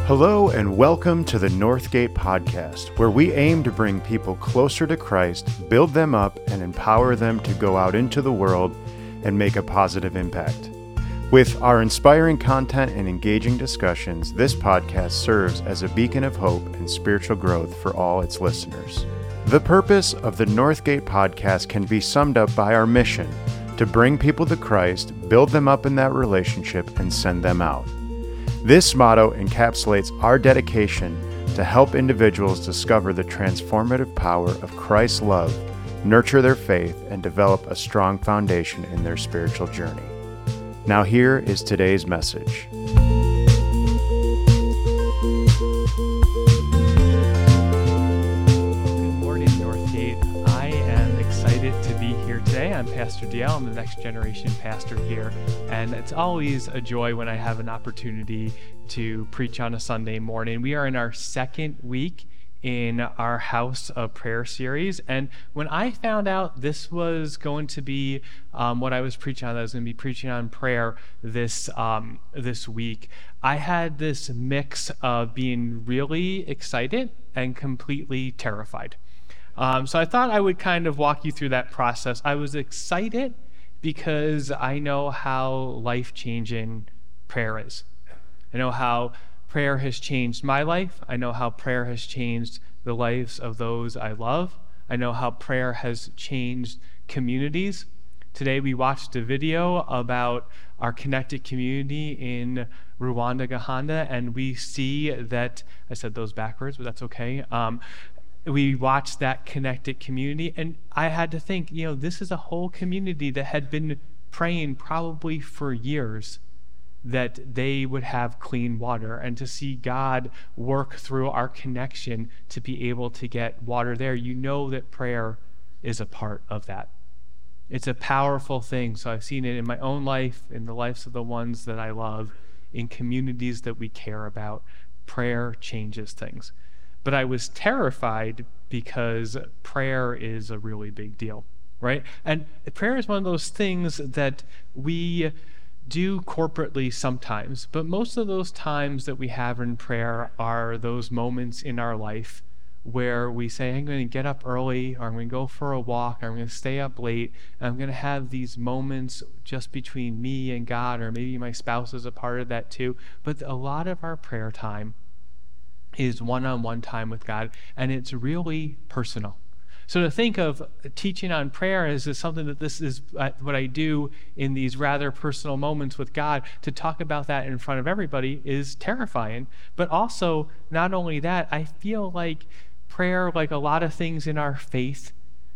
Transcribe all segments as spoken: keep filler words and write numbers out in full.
Hello and welcome to the Northgate Podcast, where we aim to bring people closer to Christ, build them up, and empower them to go out into the world and make a positive impact. With our inspiring content and engaging discussions, this podcast serves as a beacon of hope and spiritual growth for all its listeners. The purpose of the Northgate Podcast can be summed up by our mission to bring people to Christ, build them up in that relationship, and send them out. This motto encapsulates our dedication to help individuals discover the transformative power of Christ's love, nurture their faith, and develop a strong foundation in their spiritual journey. Now here is today's message. I'm Pastor D L. I'm the Next Generation pastor here, and it's always a joy when I have an opportunity to preach on a Sunday morning. We are in our second week in our House of Prayer series, and when I found out this was going to be um, what I was preaching on, I was going to be preaching on prayer this um, this week, I had this mix of being really excited and completely terrified. Um, so I thought I would kind of walk you through that process. I was excited because I know how life-changing prayer is. I know how prayer has changed my life. I know how prayer has changed the lives of those I love. I know how prayer has changed communities. Today we watched a video about our connected community in Rwanda, Gahanda, and we see that, I said those backwards, but that's okay. Um, We watched that connected community, and I had to think, you know, this is a whole community that had been praying probably for years that they would have clean water, and to see God work through our connection to be able to get water there. You know that prayer is a part of that. It's a powerful thing. So I've seen it in my own life, in the lives of the ones that I love, in communities that we care about. Prayer changes things. But I was terrified because prayer is a really big deal, right? And prayer is one of those things that we do corporately sometimes, but most of those times that we have in prayer are those moments in our life where we say, I'm going to get up early, or I'm going to go for a walk, or I'm going to stay up late, and I'm going to have these moments just between me and God, or maybe my spouse is a part of that too. But a lot of our prayer time is one-on-one time with God, and it's really personal. So to think of teaching on prayer as something that this is what I do in these rather personal moments with God, to talk about that in front of everybody is terrifying. But also, not only that, I feel like prayer, like a lot of things in our faith,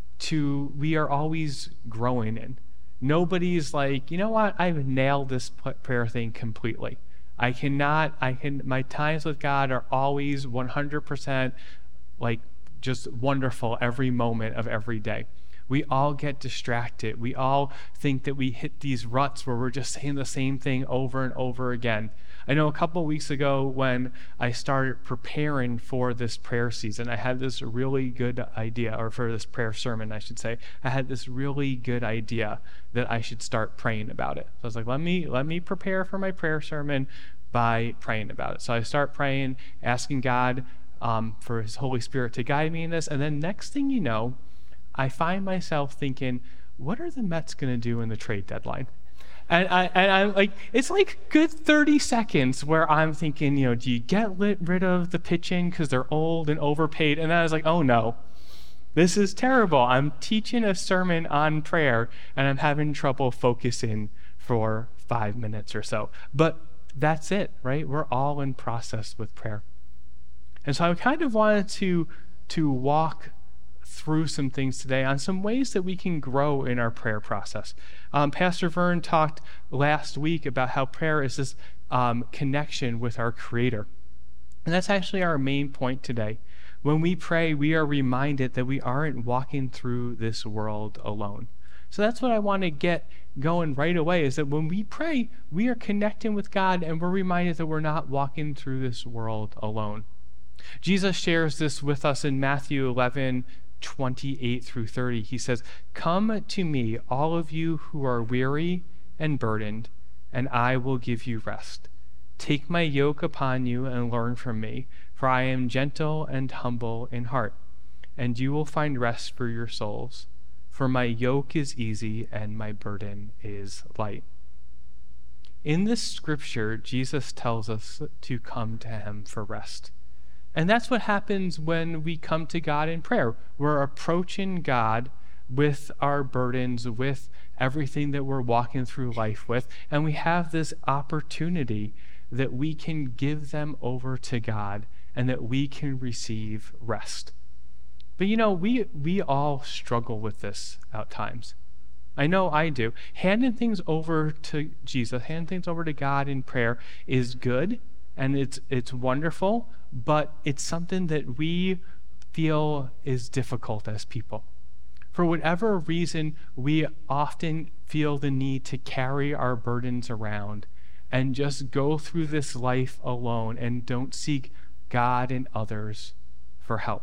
to we are always growing in. Nobody's like, you know what, I've nailed this prayer thing completely. I cannot, I can, my times with God are always one hundred percent like just wonderful every moment of every day. We all get distracted. We all think that we hit these ruts where we're just saying the same thing over and over again. I know a couple of weeks ago when I started preparing for this prayer season, I had this really good idea, or for this prayer sermon, I should say, I had this really good idea that I should start praying about it. So I was like, let me let me prepare for my prayer sermon by praying about it. So I start praying, asking God um, for His Holy Spirit to guide me in this, and then next thing you know, I find myself thinking, what are the Mets going to do in the trade deadline? And, I, and I'm like, it's like good thirty seconds where I'm thinking, you know, do you get lit, rid of the pitching because they're old and overpaid? And then I was like, oh no, this is terrible. I'm teaching a sermon on prayer and I'm having trouble focusing for five minutes or so. But that's it, right? We're all in process with prayer. And so I kind of wanted to, to walk through some things today on some ways that we can grow in our prayer process. Um, Pastor Vern talked last week about how prayer is this um, connection with our Creator. And that's actually our main point today. When we pray, we are reminded that we aren't walking through this world alone. So that's what I want to get going right away, is that when we pray, we are connecting with God and we're reminded that we're not walking through this world alone. Jesus shares this with us in Matthew eleven, twenty-eight through thirty. He says, "Come to me, all of you who are weary and burdened, and I will give you rest. Take my yoke upon you and learn from me, for I am gentle and humble in heart, and you will find rest for your souls. For my yoke is easy and my burden is light. In this scripture, Jesus tells us to come to him for rest. And that's what happens when we come to God in prayer. We're approaching God with our burdens, with everything that we're walking through life with, and we have this opportunity that we can give them over to God and that we can receive rest. But you know, we we all struggle with this at times. I know I do. Handing things over to Jesus, handing things over to God in prayer is good and it's it's wonderful, but it's something that we feel is difficult as people. For whatever reason, we often feel the need to carry our burdens around and just go through this life alone and don't seek God and others for help.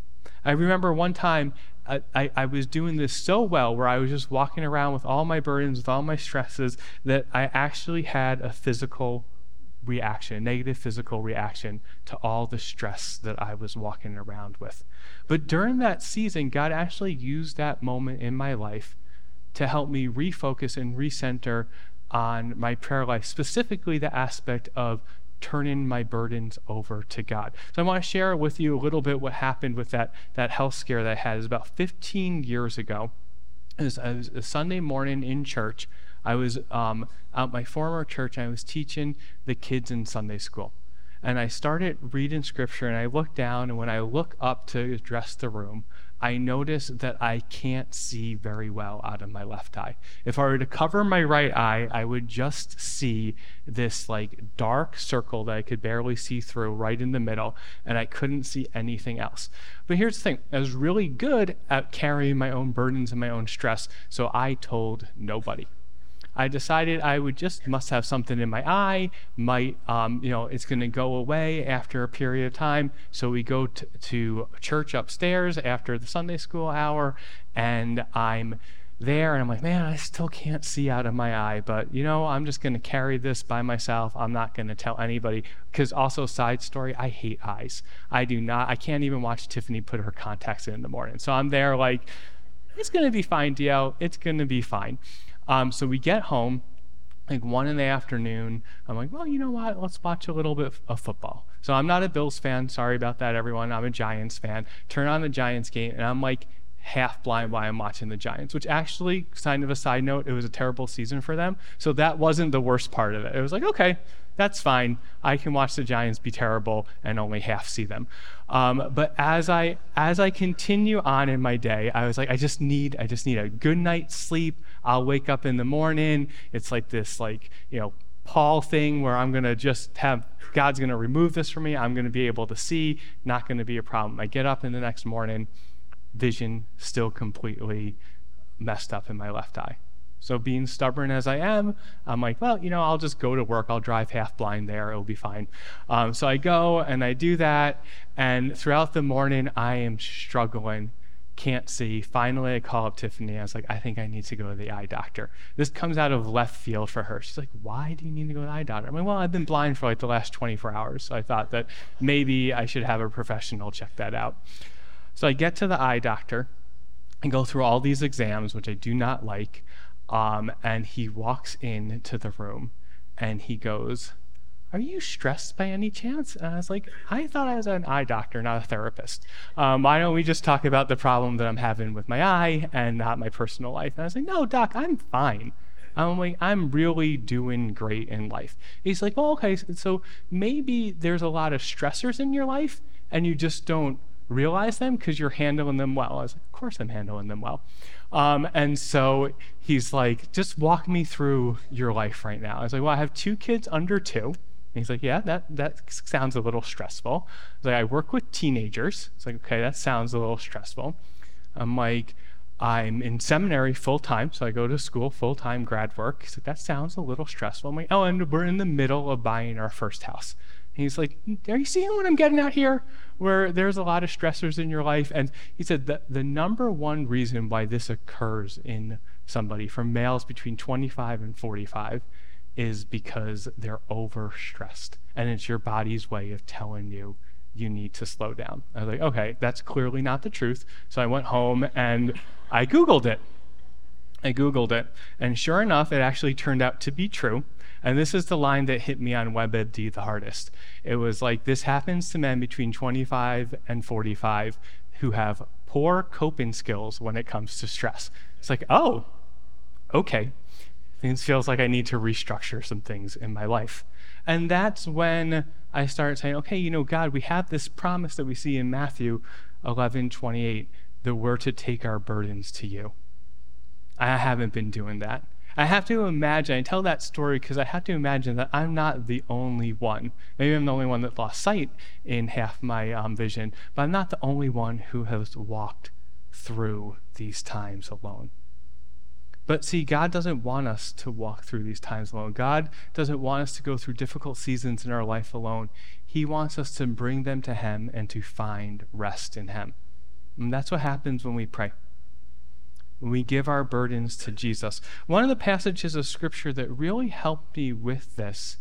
I remember one time I, I, I was doing this so well where I was just walking around with all my burdens, with all my stresses, that I actually had a physical reaction, a negative physical reaction to all the stress that I was walking around with. But during that season, God actually used that moment in my life to help me refocus and recenter on my prayer life, specifically the aspect of turning my burdens over to God. So I want to share with you a little bit what happened with that, that health scare that I had. It was about fifteen years ago. It was, it was a Sunday morning in church. I was um, at my former church, and I was teaching the kids in Sunday school. And I started reading scripture, and I looked down, and when I look up to address the room, I noticed that I can't see very well out of my left eye. If I were to cover my right eye, I would just see this like dark circle that I could barely see through right in the middle, and I couldn't see anything else. But here's the thing, I was really good at carrying my own burdens and my own stress, so I told nobody. I decided I would just must have something in my eye, might, um, you know, it's going to go away after a period of time. So we go t- to church upstairs after the Sunday school hour, and I'm there, and I'm like, man, I still can't see out of my eye, but, you know, I'm just going to carry this by myself. I'm not going to tell anybody, because also, side story, I hate eyes. I do not, I can't even watch Tiffany put her contacts in in the morning. So I'm there like, it's going to be fine, Dio. It's going to be fine. Um, so we get home, like one in the afternoon. I'm like, well, you know what? Let's watch a little bit of football. So I'm not a Bills fan. Sorry about that, everyone. I'm a Giants fan. Turn on the Giants game, and I'm like half blind while I'm watching the Giants, which actually, kind of a side note, it was a terrible season for them. So that wasn't the worst part of it. It was like, okay, that's fine. I can watch the Giants be terrible and only half see them. Um, but as I as I continue on in my day, I was like, I just need I just need a good night's sleep. I'll wake up in the morning. It's like this, like, you know, Paul thing where I'm gonna just have God's gonna remove this from me. I'm gonna be able to see. Not gonna be a problem. I get up in the next morning, vision still completely messed up in my left eye. So being stubborn as I am, I'm like, well, you know, I'll just go to work. I'll drive half blind there. It'll be fine. Um, so I go and I do that. And throughout the morning, I am struggling, can't see. Finally, I call up Tiffany. I was like, I think I need to go to the eye doctor. This comes out of left field for her. She's like, why do you need to go to the eye doctor? I'm like, well, I've been blind for like the last twenty-four hours. So I thought that maybe I should have a professional check that out. So I get to the eye doctor and go through all these exams, which I do not like. Um, and he walks into the room and he goes, are you stressed by any chance? And I was like, I thought I was an eye doctor, not a therapist. Um, why don't we just talk about the problem that I'm having with my eye and not my personal life? And I was like, no, doc, I'm fine. I'm like, I'm really doing great in life. He's like, well, okay, so maybe there's a lot of stressors in your life and you just don't realize them because you're handling them well. I was like, of course I'm handling them well. Um, and so he's like, just walk me through your life right now. I was like, well, I have two kids under two. And he's like, yeah, that, that sounds a little stressful. I was like, I work with teenagers. It's like, okay, that sounds a little stressful. I'm like, I'm in seminary full-time, so I go to school full-time grad work. He's like, that sounds a little stressful. I'm like, oh, and we're in the middle of buying our first house. He's like, are you seeing what I'm getting at here? Where there's a lot of stressors in your life. And he said that the number one reason why this occurs in somebody, from males between twenty-five and forty-five, is because they're overstressed, and it's your body's way of telling you you need to slow down. I was like, okay, that's clearly not the truth. So I went home and I Googled it. I Googled it, and sure enough, it actually turned out to be true. And this is the line that hit me on WebMD the hardest. It was like, this happens to men between twenty-five and forty-five who have poor coping skills when it comes to stress. It's like, oh, okay. It feels like I need to restructure some things in my life. And that's when I started saying, okay, you know, God, we have this promise that we see in Matthew eleven twenty-eight, that we're to take our burdens to you. I haven't been doing that. I have to imagine, I tell that story because I have to imagine that I'm not the only one. Maybe I'm the only one that lost sight in half my um, vision, but I'm not the only one who has walked through these times alone. But see, God doesn't want us to walk through these times alone. God doesn't want us to go through difficult seasons in our life alone. He wants us to bring them to Him and to find rest in Him. And that's what happens when we pray. When we give our burdens to Jesus. One of the passages of Scripture that really helped me with this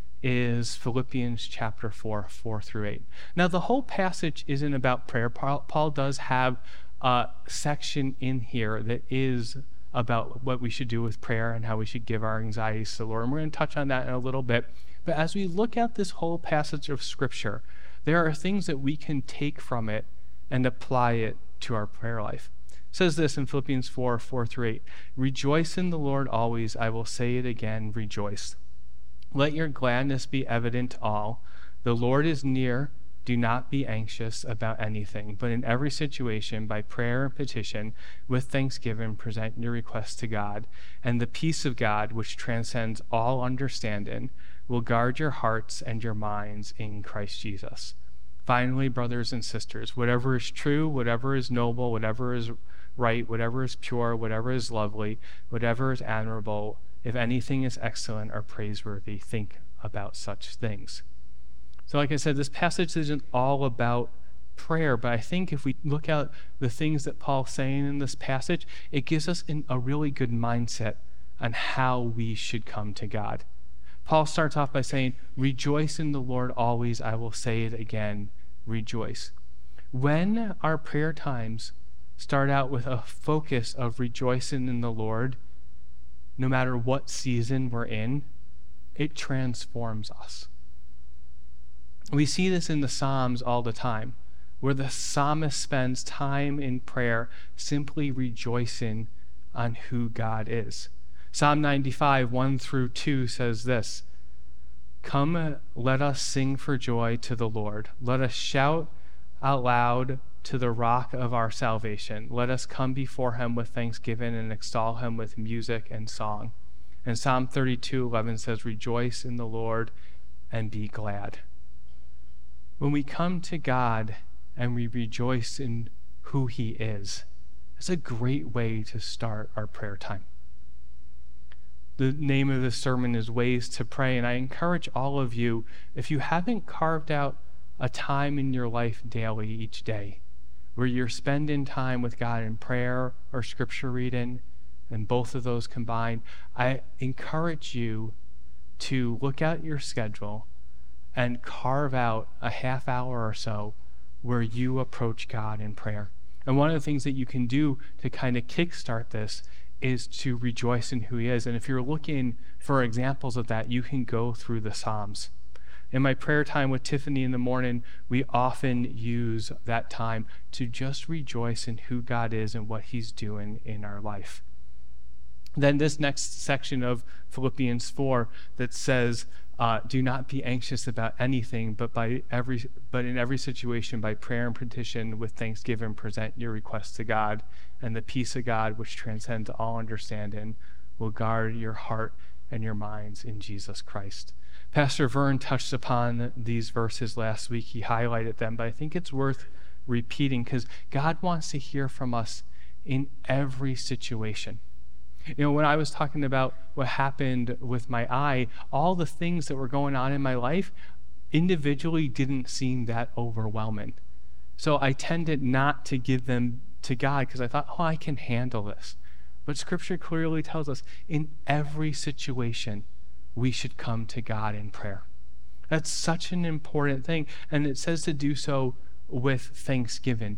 is Philippians chapter four, four through eight. Now, the whole passage isn't about prayer. Paul, Paul does have a section in here that is about what we should do with prayer and how we should give our anxieties to the Lord. And we're going to touch on that in a little bit. But as we look at this whole passage of Scripture, there are things that we can take from it and apply it to our prayer life. It says this in Philippians four, four through eight. Rejoice in the Lord always. I will say it again, rejoice. Let your gladness be evident to all. The Lord is near. Do not be anxious about anything, but in every situation, by prayer and petition, with thanksgiving, present your requests to God, and the peace of God, which transcends all understanding, will guard your hearts and your minds in Christ Jesus. Finally, brothers and sisters, whatever is true, whatever is noble, whatever is right, whatever is pure, whatever is lovely, whatever is admirable, if anything is excellent or praiseworthy, think about such things. So like I said, this passage isn't all about prayer, but I think if we look at the things that Paul's saying in this passage, it gives us an, a really good mindset on how we should come to God. Paul starts off by saying, rejoice in the Lord always. I will say it again, rejoice. When our prayer times start out with a focus of rejoicing in the Lord, no matter what season we're in, it transforms us. We see this in the Psalms all the time, where the psalmist spends time in prayer simply rejoicing on who God is. Psalm ninety-five, one through two says this, come, let us sing for joy to the Lord. Let us shout out loud to the rock of our salvation. Let us come before him with thanksgiving and extol him with music and song. And Psalm thirty-two, eleven says, rejoice in the Lord and be glad. When we come to God and we rejoice in who he is, it's a great way to start our prayer time. The name of this sermon is Ways to Pray, and I encourage all of you, if you haven't carved out a time in your life daily each day where you're spending time with God in prayer or scripture reading, and both of those combined, I encourage you to look at your schedule and carve out a half hour or so where you approach God in prayer. And one of the things that you can do to kind of kickstart this is to rejoice in who he is. And if you're looking for examples of that, you can go through the Psalms. In my prayer time with Tiffany in the morning, we often use that time to just rejoice in who God is and what he's doing in our life. Then this next section of Philippians four that says, uh, do not be anxious about anything, but by every but in every situation, by prayer and petition with thanksgiving, present your requests to God, and the peace of God, which transcends all understanding, will guard your heart and your minds in Jesus Christ. Pastor Vern touched upon these verses last week. He highlighted them, but I think it's worth repeating because God wants to hear from us in every situation. You know, when I was talking about what happened with my eye, all the things that were going on in my life individually didn't seem that overwhelming. So I tended not to give them to God because I thought, oh, I can handle this. But Scripture clearly tells us in every situation, we should come to God in prayer. That's such an important thing. And it says to do so with thanksgiving,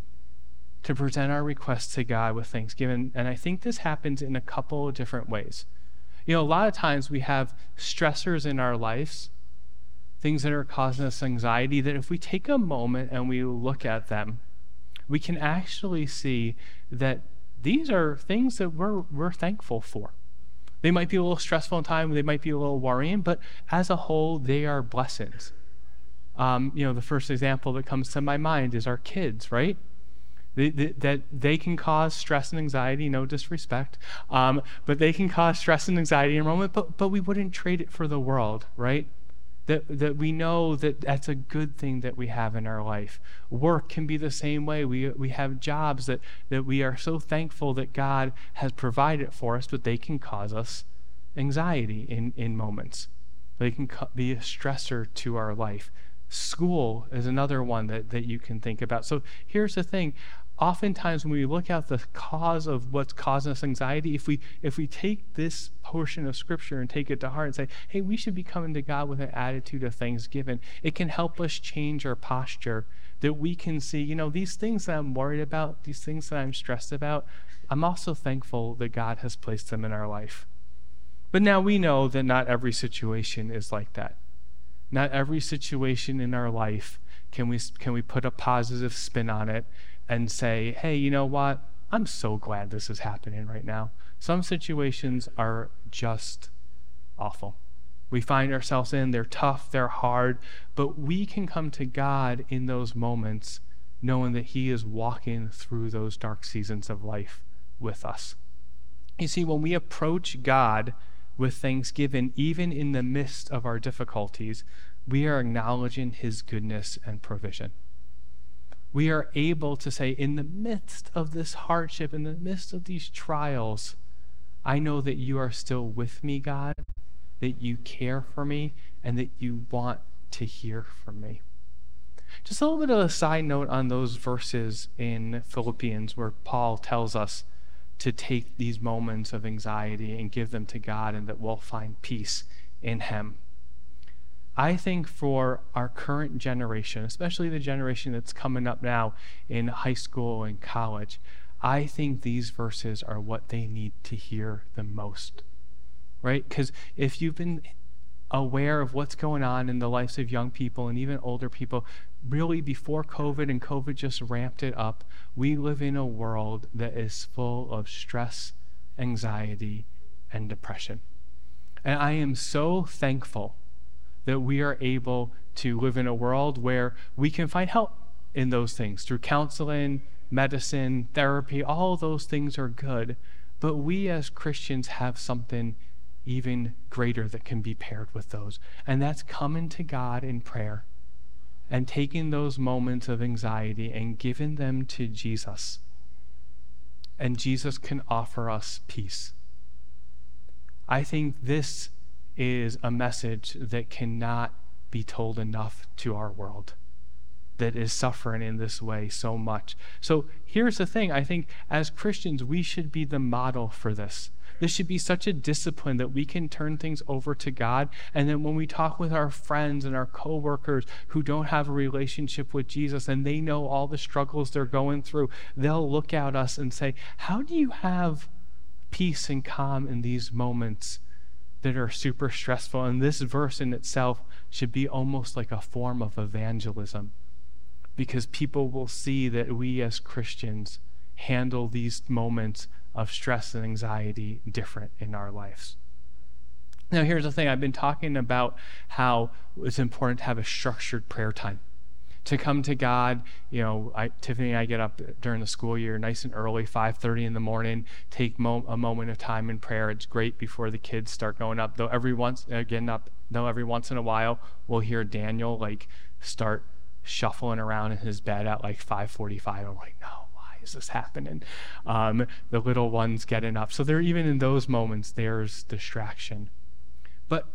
to present our requests to God with thanksgiving. And I think this happens in a couple of different ways. You know, a lot of times we have stressors in our lives, things that are causing us anxiety, that if we take a moment and we look at them, we can actually see that these are things that we're we're thankful for. They might be a little stressful in time, they might be a little worrying, but as a whole, they are blessings. Um, you know, the first example that comes to my mind is our kids, right? They, they, that they can cause stress and anxiety, no disrespect, um, but they can cause stress and anxiety in a moment, but, but we wouldn't trade it for the world, right? That that we know that that's a good thing that we have in our life. Work can be the same way. We we have jobs that, that we are so thankful that God has provided for us, but they can cause us anxiety in, in moments. They can co- be a stressor to our life. School is another one that, that you can think about. So here's the thing. Oftentimes when we look at the cause of what's causing us anxiety, if we if we take this portion of Scripture and take it to heart and say, hey, we should be coming to God with an attitude of thanksgiving, it can help us change our posture, that we can see, you know, these things that I'm worried about, these things that I'm stressed about, I'm also thankful that God has placed them in our life. But now we know that not every situation is like that. Not every situation in our life can we can we put a positive spin on it and say, hey, you know what? I'm so glad this is happening right now. Some situations are just awful. We find ourselves in, they're tough, they're hard, but we can come to God in those moments knowing that He is walking through those dark seasons of life with us. You see, when we approach God with thanksgiving, even in the midst of our difficulties, we are acknowledging His goodness and provision. We are able to say, in the midst of this hardship, in the midst of these trials, I know that you are still with me, God, that you care for me, and that you want to hear from me. Just a little bit of a side note on those verses in Philippians where Paul tells us to take these moments of anxiety and give them to God, and that we'll find peace in Him. I think for our current generation, especially the generation that's coming up now in high school and college, I think these verses are what they need to hear the most, right? Because if you've been aware of what's going on in the lives of young people and even older people, really before COVID, and COVID just ramped it up, we live in a world that is full of stress, anxiety, and depression. And I am so thankful that we are able to live in a world where we can find help in those things through counseling, medicine, therapy. All those things are good, but we as Christians have something even greater that can be paired with those, and that's coming to God in prayer and taking those moments of anxiety and giving them to Jesus. And Jesus can offer us peace. I think this is a message that cannot be told enough to our world that is suffering in this way so much. So here's the thing. I think as Christians, we should be the model for this. This should be such a discipline that we can turn things over to God. And then when we talk with our friends and our coworkers who don't have a relationship with Jesus and they know all the struggles they're going through, they'll look at us and say, how do you have peace and calm in these moments that are super stressful? And this verse in itself should be almost like a form of evangelism, because people will see that we as Christians handle these moments of stress and anxiety different in our lives. Now, here's the thing. I've been talking about how it's important to have a structured prayer time. To come to God, you know, I, Tiffany and I get up during the school year nice and early, five thirty in the morning, take mo- a moment of time in prayer. It's great before the kids start going up. Though every once, again, up, though every once in a while, we'll hear Daniel like start shuffling around in his bed at like five forty-five. I'm like, no, why is this happening? Um, the little one's getting up. So there, even in those moments, there's distraction. But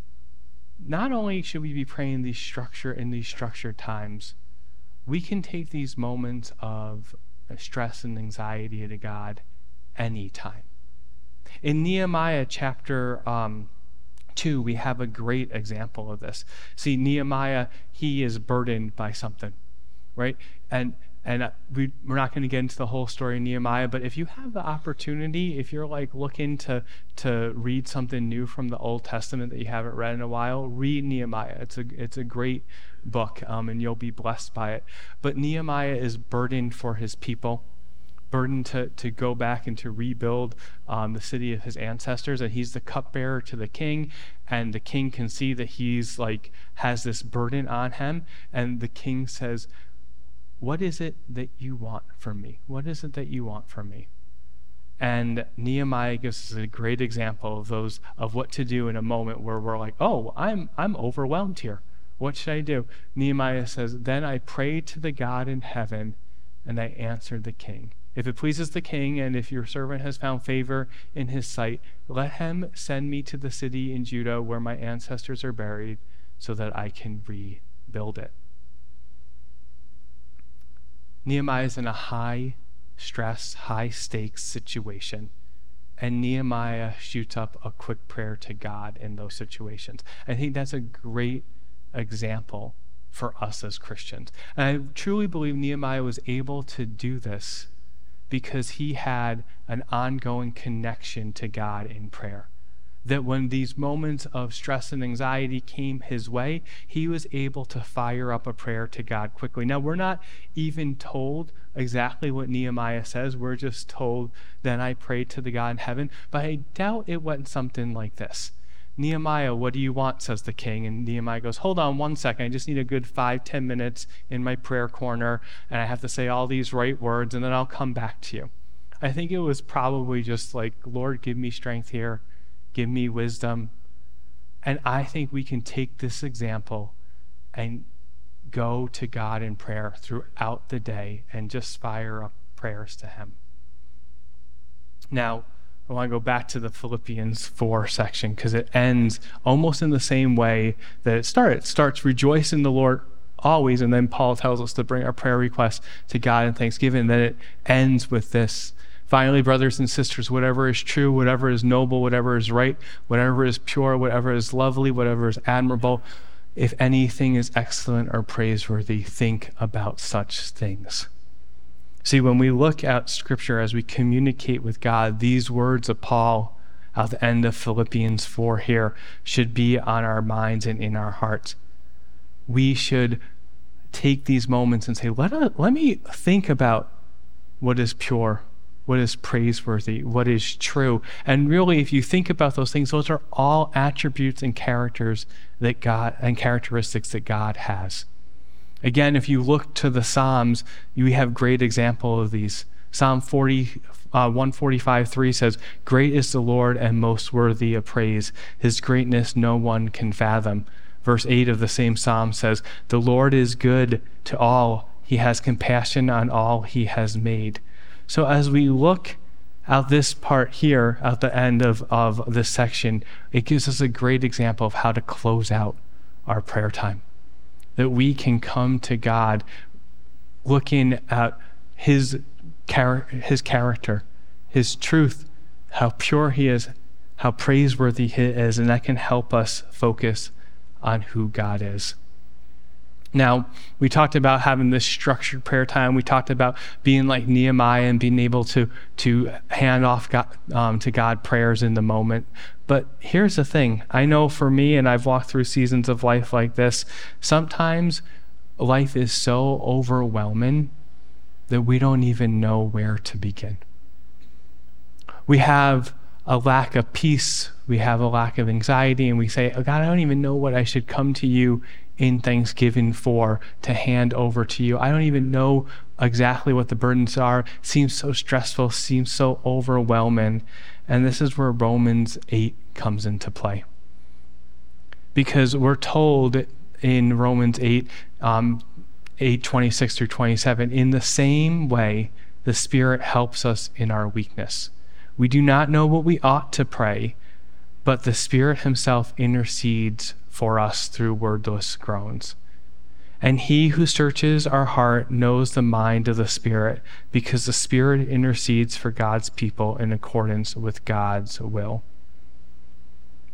not only should we be praying these structure in these structured times, we can take these moments of stress and anxiety to God anytime. In Nehemiah chapter um, Two, we have a great example of this. See, Nehemiah, he is burdened by something, right? And and we, we're not going to get into the whole story of Nehemiah, but if you have the opportunity, if you're like looking to to read something new from the Old Testament that you haven't read in a while, read Nehemiah. It's a it's a great book, um, and you'll be blessed by it. But Nehemiah is burdened for his people, burdened to, to go back and to rebuild um, the city of his ancestors, and he's the cupbearer to the king, and the king can see that he's like has this burden on him, and the king says, what is it that you want from me? What is it that you want from me? And Nehemiah gives us a great example of those of what to do in a moment where we're like, oh, I'm I'm overwhelmed here. What should I do? Nehemiah says, then I prayed to the God in heaven, and I answered the king. If it pleases the king, and if your servant has found favor in his sight, let him send me to the city in Judah where my ancestors are buried, so that I can rebuild it. Nehemiah is in a high stress, high stakes situation, and Nehemiah shoots up a quick prayer to God in those situations. I think that's a great example for us as Christians. And I truly believe Nehemiah was able to do this because he had an ongoing connection to God in prayer. That when these moments of stress and anxiety came his way, he was able to fire up a prayer to God quickly. Now, we're not even told exactly what Nehemiah says. We're just told, then I prayed to the God in heaven. But I doubt it went something like this. Nehemiah, what do you want, says the king. And Nehemiah goes, hold on one second. I just need a good five, ten minutes in my prayer corner, and I have to say all these right words, and then I'll come back to you. I think it was probably just like, Lord, give me strength here. Give me wisdom. And I think we can take this example and go to God in prayer throughout the day and just fire up prayers to him. Now, I want to go back to the Philippians four section because it ends almost in the same way that it started. It starts, rejoice in the Lord always, and then Paul tells us to bring our prayer requests to God in thanksgiving. And then it ends with this. Finally, brothers and sisters, whatever is true, whatever is noble, whatever is right, whatever is pure, whatever is lovely, whatever is admirable, if anything is excellent or praiseworthy, think about such things. See, when we look at Scripture as we communicate with God, these words of Paul at the end of Philippians four here should be on our minds and in our hearts. We should take these moments and say, let, us, let me think about what is pure, what is praiseworthy, what is true. And really, if you think about those things, those are all attributes and characters that God and characteristics that God has. Again, if you look to the Psalms, you have great example of these. Psalm forty, uh, one forty-five, three says, great is the Lord and most worthy of praise. His greatness no one can fathom. Verse eight of the same Psalm says, the Lord is good to all. He has compassion on all he has made. So as we look at this part here at the end of, of this section, it gives us a great example of how to close out our prayer time. That we can come to God looking at his, char- his character, his truth, how pure he is, how praiseworthy he is, and that can help us focus on who God is. Now, we talked about having this structured prayer time. We talked about being like Nehemiah and being able to to hand off God, um, to God prayers in the moment. But here's the thing. I know for me, and I've walked through seasons of life like this, sometimes life is so overwhelming that we don't even know where to begin. We have a lack of peace. We have a lack of anxiety, and we say, oh God, I don't even know what I should come to you in thanksgiving for, to hand over to you. I don't even know exactly what the burdens are. It seems so stressful, seems so overwhelming. And this is where Romans eight comes into play. Because we're told in Romans eight, um, eight twenty-six through twenty-seven, in the same way, the Spirit helps us in our weakness. We do not know what we ought to pray, but the Spirit himself intercedes for us through wordless groans. And he who searches our heart knows the mind of the Spirit, because the Spirit intercedes for God's people in accordance with God's will.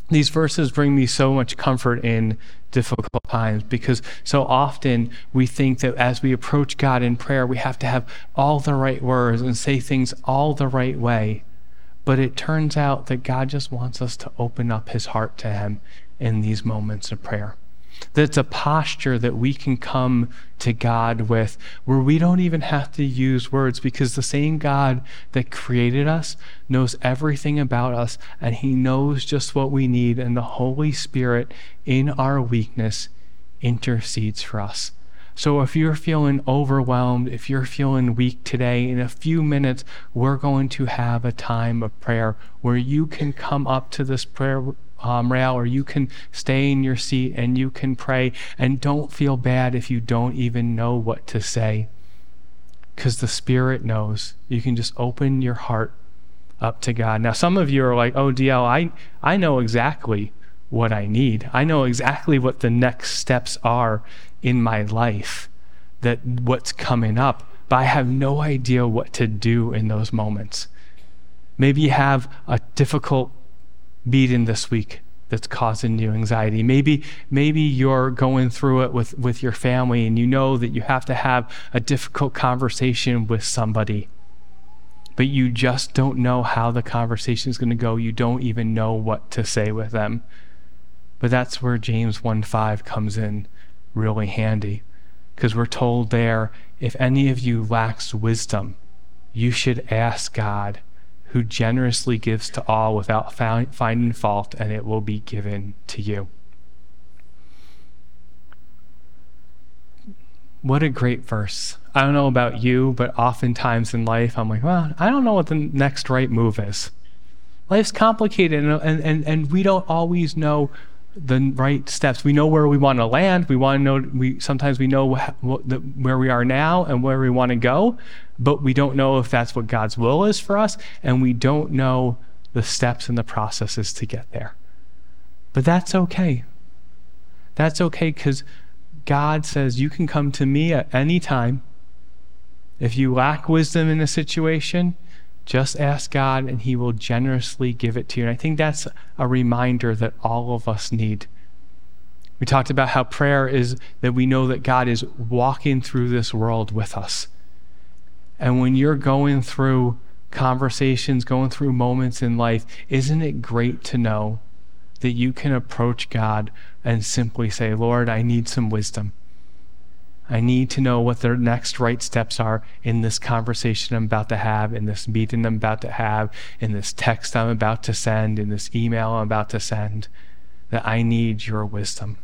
These verses bring me so much comfort in difficult times, because so often we think that as we approach God in prayer, we have to have all the right words and say things all the right way. But it turns out that God just wants us to open up his heart to him in these moments of prayer. That it's a posture that we can come to God with, where we don't even have to use words, because the same God that created us knows everything about us, and he knows just what we need, and the Holy Spirit in our weakness intercedes for us. So if you're feeling overwhelmed, if you're feeling weak today, in a few minutes, we're going to have a time of prayer where you can come up to this prayer Um, rail, or you can stay in your seat and you can pray, and don't feel bad if you don't even know what to say, because the Spirit knows. You can just open your heart up to God. Now, some of you are like, oh, D L, I, I know exactly what I need. I know exactly what the next steps are in my life, that what's coming up, but I have no idea what to do in those moments. Maybe you have a difficult meeting this week that's causing you anxiety. Maybe maybe you're going through it with, with your family, and you know that you have to have a difficult conversation with somebody, but you just don't know how the conversation is going to go. You don't even know what to say with them. But that's where James one five comes in really handy, because we're told there, if any of you lacks wisdom, you should ask God, who generously gives to all without found, finding fault, and it will be given to you. What a great verse. I don't know about you, but oftentimes in life, I'm like, well, I don't know what the next right move is. Life's complicated, and, and, and we don't always know the right steps. We know where we want to land. We want to know, we sometimes we know what, what the, where we are now and where we want to go, but we don't know if that's what God's will is for us, and we don't know the steps and the processes to get there. But that's okay. That's okay, because God says you can come to me at any time. If you lack wisdom in a situation, just ask God and he will generously give it to you. And I think that's a reminder that all of us need. We talked about how prayer is that we know that God is walking through this world with us. And when you're going through conversations, going through moments in life, isn't it great to know that you can approach God and simply say, Lord, I need some wisdom. I need to know what the next right steps are in this conversation I'm about to have, in this meeting I'm about to have, in this text I'm about to send, in this email I'm about to send, that I need your wisdom.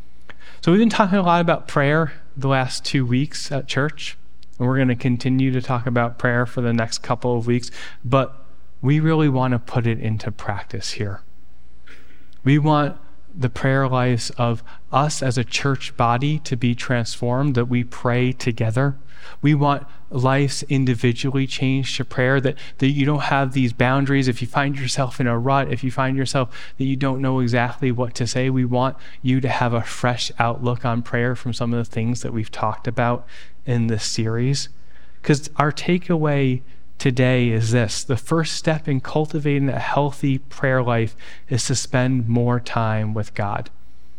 So we've been talking a lot about prayer the last two weeks at church, and we're going to continue to talk about prayer for the next couple of weeks, but we really want to put it into practice here. We want the prayer lives of us as a church body to be transformed, that we pray together. We want lives individually changed to prayer, that, that you don't have these boundaries. If you find yourself in a rut, if you find yourself that you don't know exactly what to say, we want you to have a fresh outlook on prayer from some of the things that we've talked about in this series. Because our takeaway today is this: the first step in cultivating a healthy prayer life is to spend more time with God.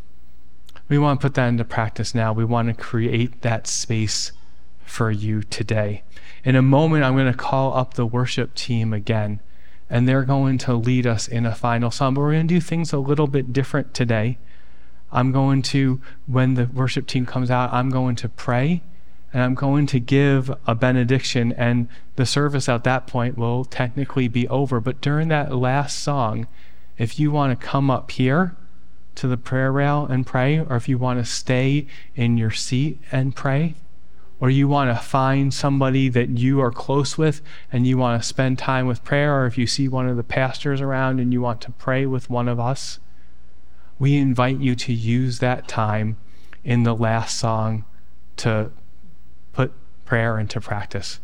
We want to put that into practice now. We want to create that space for you today. In a moment, I'm going to call up the worship team again, and they're going to lead us in a final song, but we're going to do things a little bit different today. I'm going to, when the worship team comes out, I'm going to pray, and I'm going to give a benediction, and the service at that point will technically be over. But during that last song, if you want to come up here to the prayer rail and pray, or if you want to stay in your seat and pray, or you want to find somebody that you are close with and you want to spend time with prayer, or if you see one of the pastors around and you want to pray with one of us, we invite you to use that time in the last song to put prayer into practice.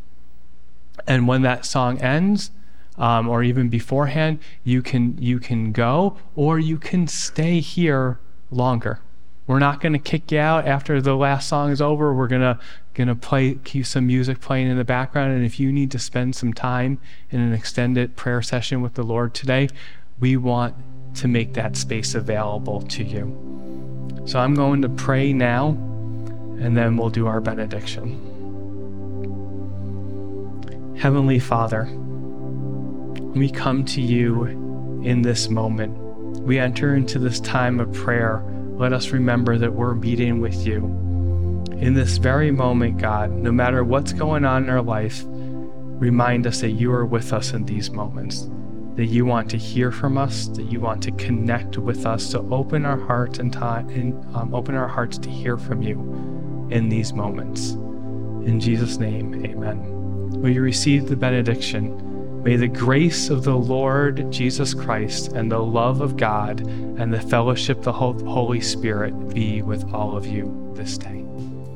And when that song ends, um, or even beforehand, you can you can go, or you can stay here longer. We're not going to kick you out after the last song is over. We're gonna gonna play keep some music playing in the background. And if you need to spend some time in an extended prayer session with the Lord today, we want to make that space available to you. So I'm going to pray now, and then we'll do our benediction. Heavenly Father, we come to you in this moment. We enter into this time of prayer. Let us remember that we're meeting with you. In this very moment, God, no matter what's going on in our life, remind us that you are with us in these moments, that you want to hear from us, that you want to connect with us, so open our hearts and time, and um, open our hearts to hear from you in these moments. In Jesus' name, amen. Will you receive the benediction? May the grace of the Lord Jesus Christ and the love of God and the fellowship of the Holy Spirit be with all of you this day.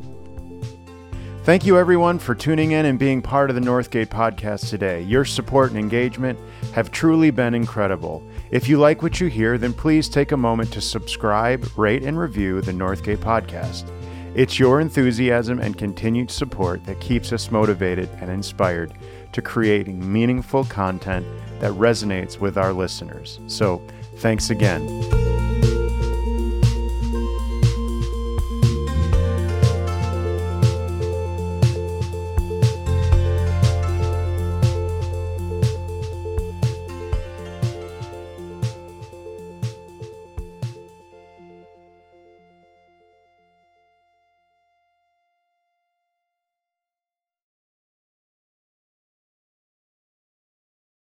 Thank you, everyone, for tuning in and being part of the Northgate podcast today. Your support and engagement have truly been incredible. If you like what you hear, then please take a moment to subscribe, rate, and review the Northgate podcast. It's your enthusiasm and continued support that keeps us motivated and inspired to creating meaningful content that resonates with our listeners. So, thanks again.